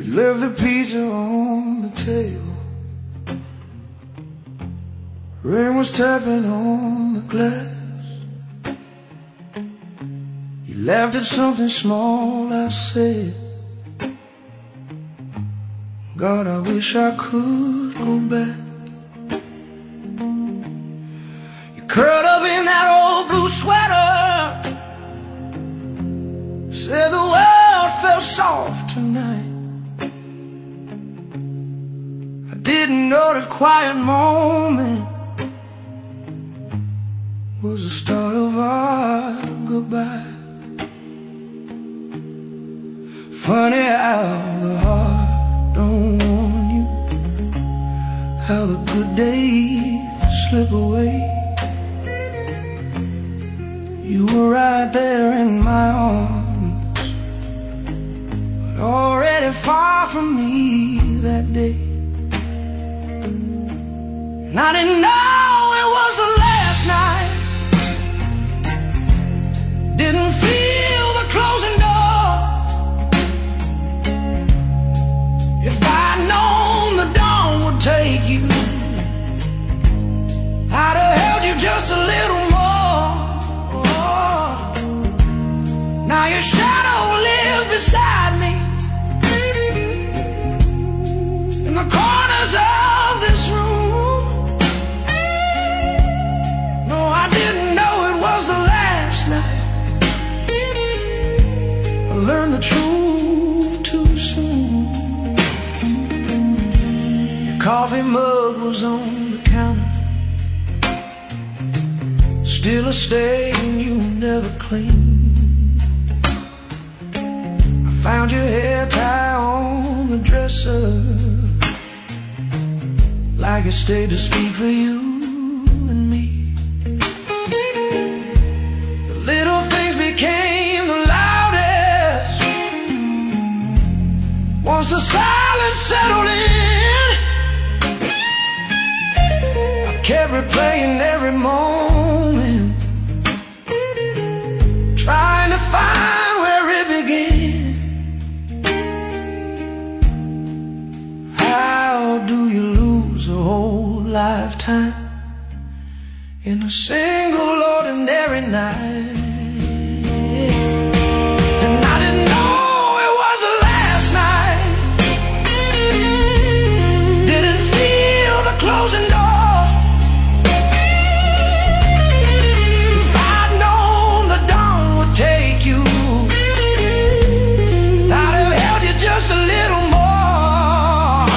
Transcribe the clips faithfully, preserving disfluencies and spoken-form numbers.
left the pizza on the table. Rain was tapping on the glass. You laughed at something small I said. God, I wish I could go back. You curled up in that old blue sweater, said the world felt soft tonight. I didn't know the quiet moment was the start of our goodbye. Funny how the heart don't warn you, how the good days slip away. You were right there in my arms, but already far from me that day. And I didn't know it was the last night, didn't feel the closing door. If I'd known the dawn would take you, I'd have held you just a little more. Now your shadow lives beside me in the corners of this room. No, I didn't know it was the last night. I learned the truth too soon. Your coffee mug was on the counter, still a stain you never cleaned. I found your hair tie on the dresser, like it stayed to speak for you and me. The little things became the loudest once the silence settled in. I kept replaying every moment, trying to find where it began. How do you lose a whole lifetime in a single ordinary night? And I didn't know it was the last night, didn't feel the closing door. If I'd known the dawn would take you, I'd have held you just a little more.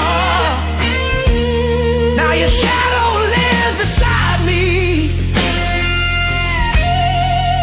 Now your shadow lives beside me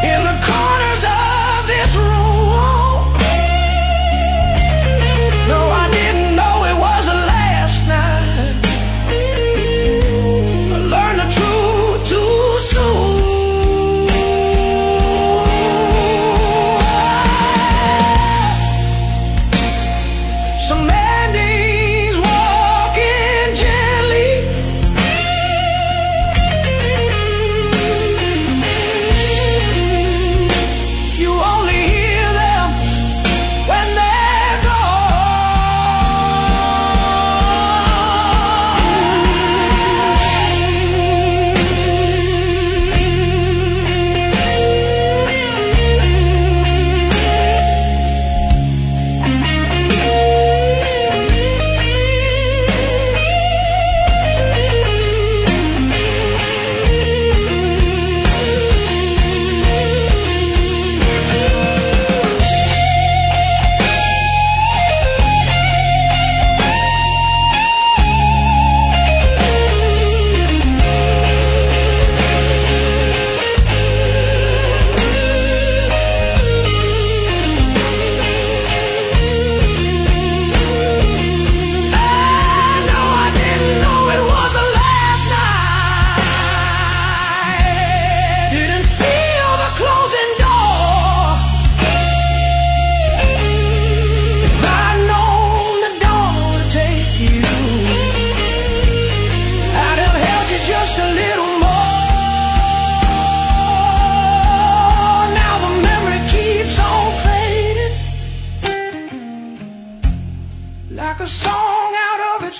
the song out of its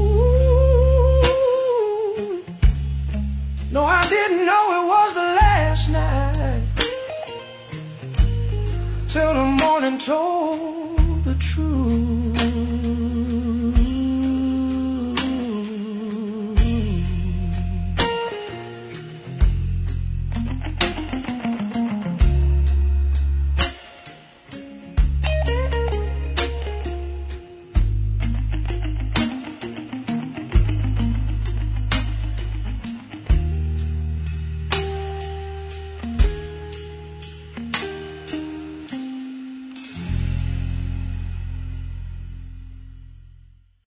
tune. No, I didn't know it was the last night till the morning told